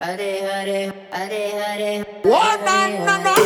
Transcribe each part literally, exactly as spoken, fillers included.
Hare Hare Hare Hare What? No, no, no.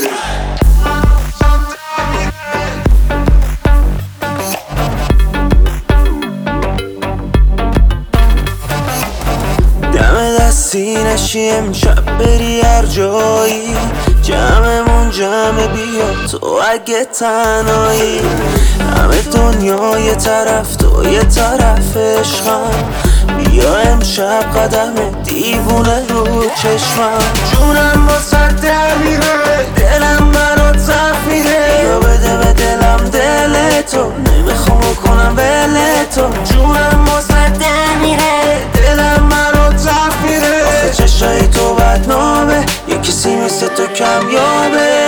دم دستی نشی امشب بری هر جایی، جمعمون جمع بیا تو اگه تنهایی. همه دنیا یه طرف تو یه طرف عشقم، بیا امشب قدم دیوونه رو چشمم. جونم با سر در میره، دلم برات زخم میره. یا بده به دلم دل تو، نمیخوام کنم ول تو. جونم با سر در میره، دلم برات زخم میره. آخه چشای تو بدنامه، یه کسی مثل تو کمیابه.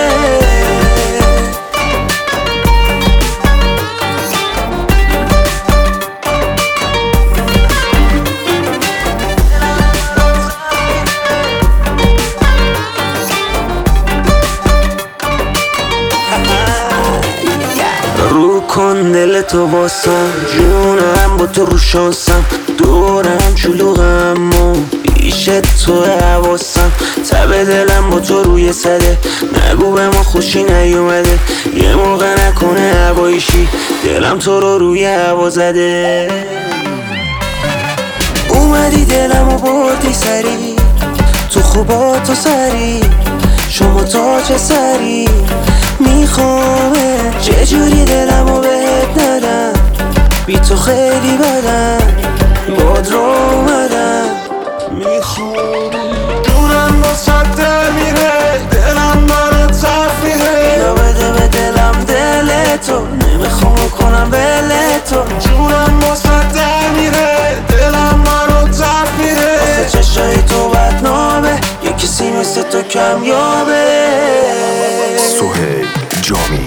رو کن دل تو باسم، جونم با تو رو شانسم. دورم شلوغم و پیش تو حواسم. تب دلم با تو روی سده، نگو به ما خوشی نیومده. یه موقع نکنه هوایشی، دلم تو رو روی هوا زده. اومدی دلم و بردی سری، تو خوبا تو سری. شما تاج سری میخوامه، چجوری دلمو بهت ندم. بی تو خیلی بدم، باد رو اومدم. میخوامه دورم با صد در میره، دلم برات صرف میره. یا بده به دلم دل تو، نمیخوام کنم ول تو. جونم با صد در میره، دلم برات صرف میره. آخه چشای تو بدنامه، یه کسی مثل تو کمیابه. سهیل جامی